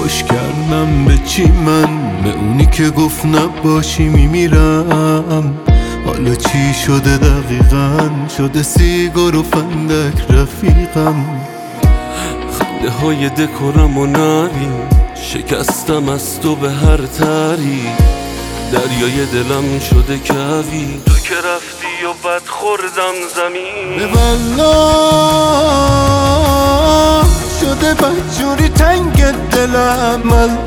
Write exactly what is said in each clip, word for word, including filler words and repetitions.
باش کردم به چی من؟ به اونی که گفت نباشی میمیرم. حالا چی شده دقیقاً؟ شده سیگار و فندک رفیقم. خنده های دکورم و نبین، شکستم از تو به هر تری. دریای دلم شده کوی، تو که رفتی و بد خوردم زمین. به والله شده بدجوری تنگ دلم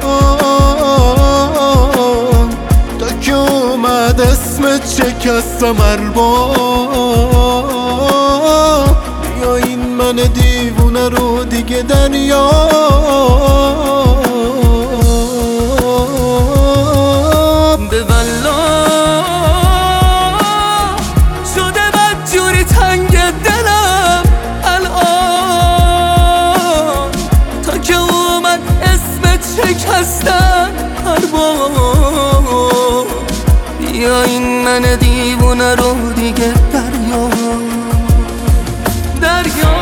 الان. تا که اومد اسمت شکستم ارباب. یا این من دیوونه رو دیگه دریا. به والله شده بدجوری تنگ دلم الان. تا که اومد اسمت شکستن ارباب. یا این من دیوونه رو دیگه دریا دریا.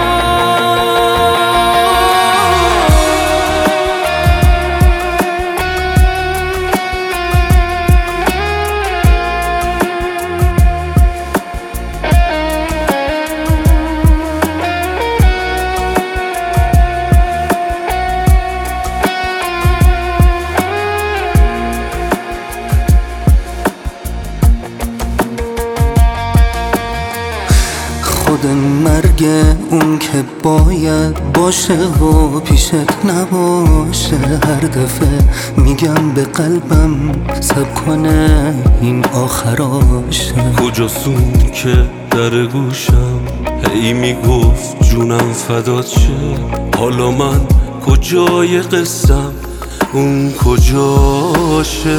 خود مرگ اون که باید باشه و پیشت نباشه. هر دفعه میگم به قلبم سب کنه این آخراشه. کجاستون که در گوشم هی میگفت جونم فدات شه. حالا من کجای قصم اون کجاشه؟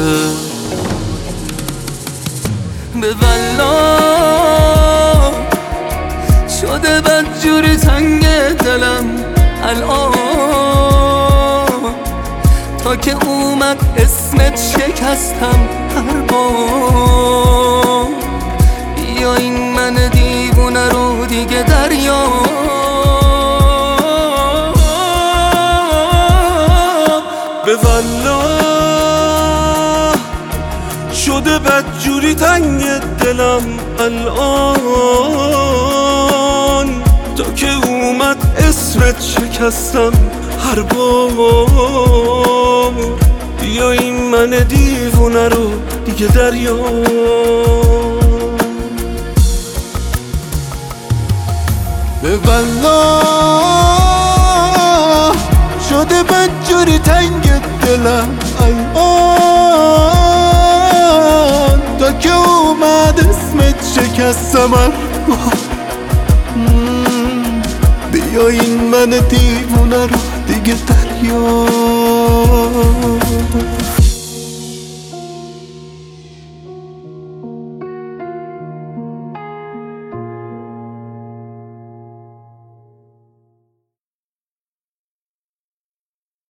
به والله شده بدجوری تنگ دلم الان. تا که اومد اسمت شکستم هر بار. یا این من دیوونه رو دیگه دریا. به والله شده بدجوری تنگ دلم الان. تا که اومد اسمت شکستم هر بار. یا این من دیوونه رو دیگه دریا. به والله شده بدجوری تنگ دلم الان. تا که اومد اسمت شکستم هر بار. بیا این من دیوونه رو دیگه دریا.